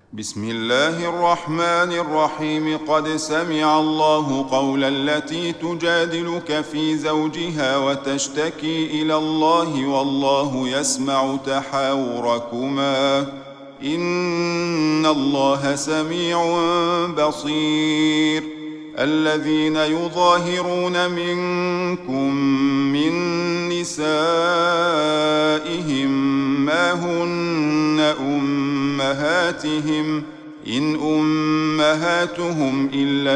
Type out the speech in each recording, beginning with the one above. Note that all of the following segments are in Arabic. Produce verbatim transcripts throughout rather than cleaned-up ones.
بسم الله الرحمن الرحيم. قد سمع الله قول التي تجادلك في زوجها وتشتكي إلى الله والله يسمع تحاوركما إن الله سميع بصير. الذين يظاهرون منكم من نسائهم ما هن أمهاتهم إن أمهاتهم إلا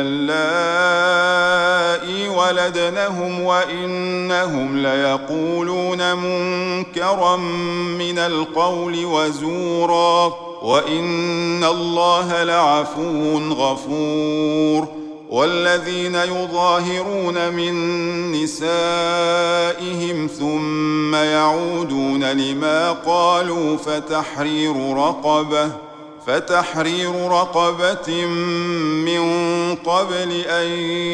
اللائي ولدنهم وإنهم ليقولون منكرا من القول وزورا وإن الله لعفو غفور. والذين يظاهرون من نسائهم ثم يعودون لما قالوا فتحرير رقبة فتحرير رقبة من قبل أن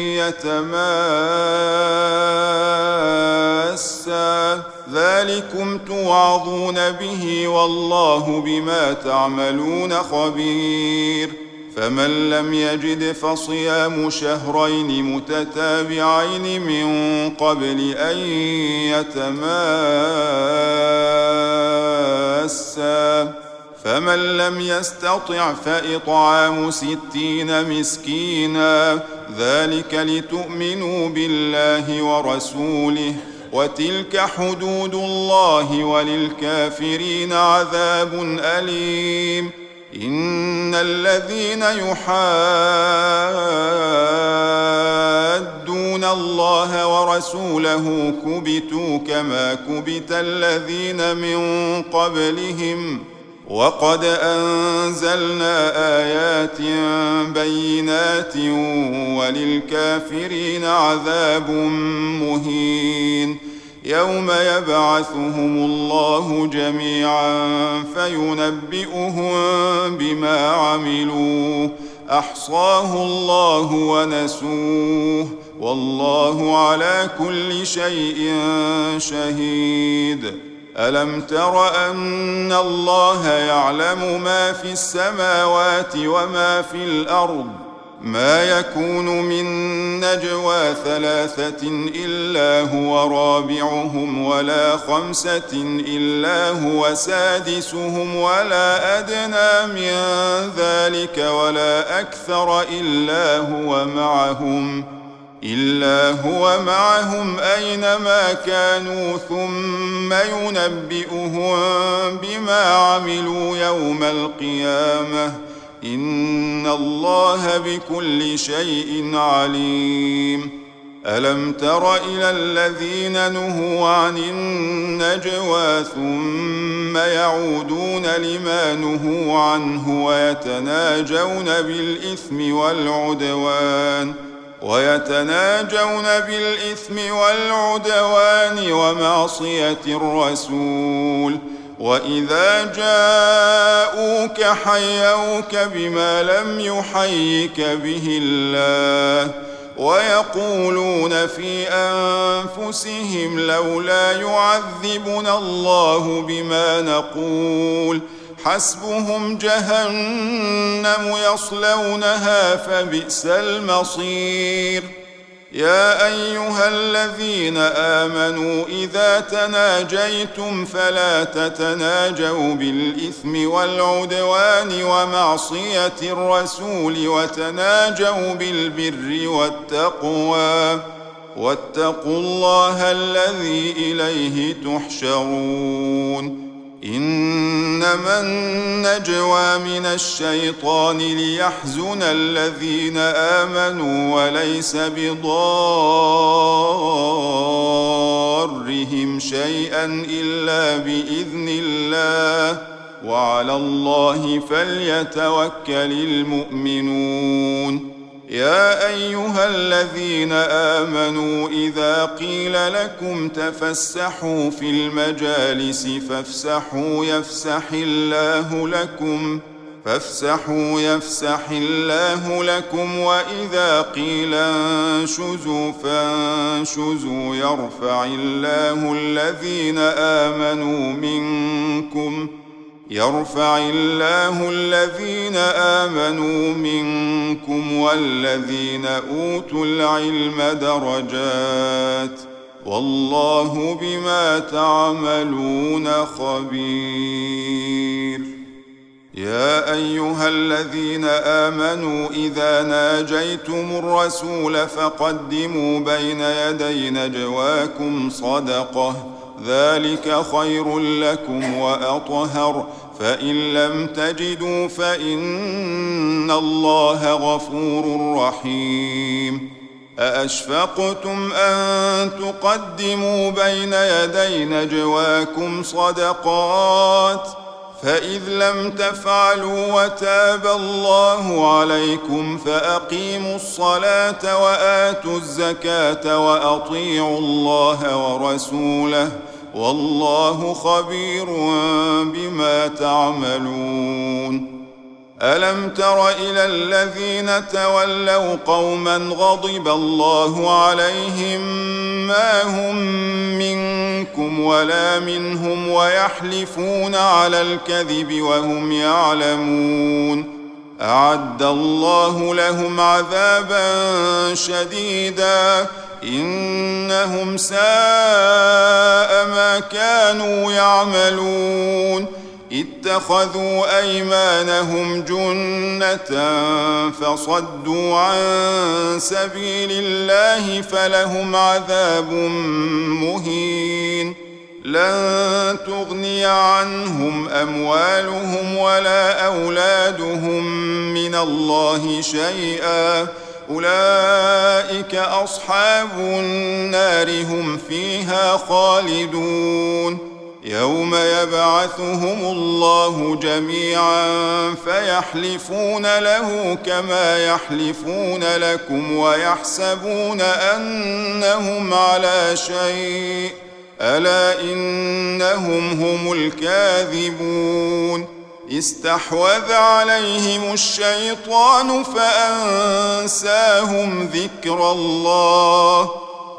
يتماسا ذلكم توعظون به والله بما تعملون خبير. فمن لم يجد فصيام شهرين متتابعين من قبل أن يتماسا فمن لم يستطع فإطعام ستين مسكينا ذلك لتؤمنوا بالله ورسوله وتلك حدود الله وللكافرين عذاب أليم. إن الذين يحادون الله ورسوله كبتوا كما كبت الذين من قبلهم وقد أنزلنا آيات بينات وللكافرين عذاب مهين. يوم يبعثهم الله جميعا فينبئهم بما عملوا أحصاه الله ونسوه والله على كل شيء شهيد. ألم تر أن الله يعلم ما في السماوات وما في الأرض ما يكون من نجوى ثلاثة إلا هو رابعهم ولا خمسة إلا هو سادسهم ولا أدنى من ذلك ولا أكثر إلا هو معهم إلا هو معهم أينما كانوا ثم ينبئهم بما عملوا يوم القيامة إن الله بكل شيء عليم. ألم تر إلى الذين نهوا عن النجوى ثم يعودون لما نهوا عنه ويتناجون بالإثم والعدوان ويتناجون بالإثم والعدوان ومعصية الرسول وإذا جاءوك حيوك بما لم يحيك به الله ويقولون في أنفسهم لولا يعذبنا الله بما نقول حسبهم جهنم يصلونها فبئس المصير. يا أيها الذين آمنوا إذا تناجيتم فلا تتناجوا بالإثم والعدوان ومعصية الرسول وتناجوا بالبر والتقوى واتقوا الله الذي إليه تحشرون. إنما النجوى من الشيطان ليحزن الذين آمنوا وليس بضارهم شيئا إلا بإذن الله وعلى الله فليتوكل المؤمنون. يا أيها الذين آمنوا إذا قيل لكم تفسحوا في المجالس فافسحوا يفسح الله لكم فافسحوا يفسح الله لكم وإذا قيل انشزوا فانشزوا يرفع الله الذين آمنوا منكم يرفع الله الذين آمنوا منكم والذين أوتوا العلم درجات والله بما تعملون خبير. يا أيها الذين آمنوا إذا ناجيتم الرسول فقدموا بين يدي نجواكم صدقة ذلك خير لكم وأطهر فإن لم تجدوا فإن الله غفور رحيم. أأشفقتم أن تقدموا بين يدي نجواكم صدقات فإذ لم تفعلوا وتاب الله عليكم فأقيموا الصلاة وآتوا الزكاة وأطيعوا الله ورسوله والله خبير بما تعملون. ألم تر إلى الذين تولوا قوما غضب الله عليهم ما هم منكم ولا منهم ويحلفون على الكذب وهم يعلمون أعد الله لهم عذابا شديدا إنهم ساء ما كانوا يعملون. اتخذوا أيمانهم جنة فصدوا عن سبيل الله فلهم عذاب مهين. لن تغني عنهم أموالهم ولا أولادهم من الله شيئا أولئك أصحاب النار هم فيها خالدون. يوم يبعثهم الله جميعا فيحلفون له كما يحلفون لكم ويحسبون أنهم على شيء ألا إنهم هم الكاذبون. استحوذ عليهم الشيطان فأنساهم ذكر الله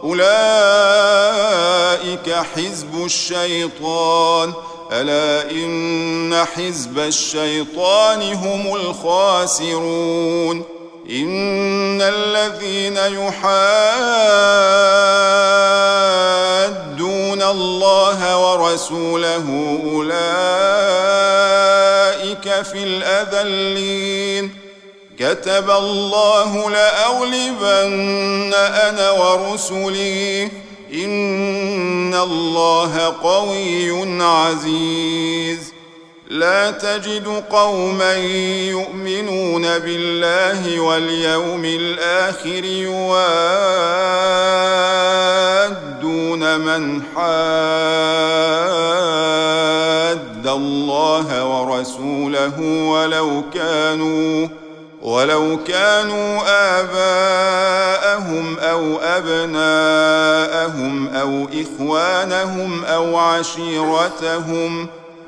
أولئك حزب الشيطان ألا إن حزب الشيطان هم الخاسرون. إن الذين يحادون الله ورسوله أولئك في الأذلين. كتب الله لأغلبن أنا ورسلي إن الله قوي عزيز. لا تجد قوما يؤمنون بالله واليوم الآخر يوادون من حاد الله ورسوله ولو كانوا ولو كانوا آباءهم أو أبناءهم أو إخوانهم أو عشيرتهم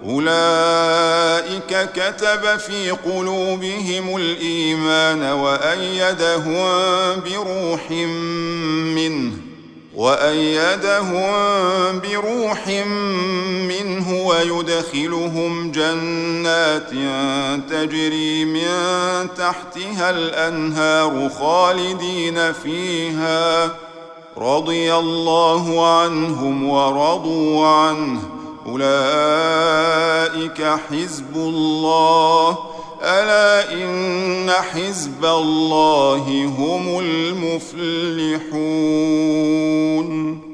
أولئك كتب في قلوبهم الإيمان وأيدهم بروح منه وأيدهم بروح منه ويدخلهم جنات تجري من تحتها الأنهار خالدين فيها رضي الله عنهم ورضوا عنه أولئك حزب الله ألا إن حزب الله هم المفلحون.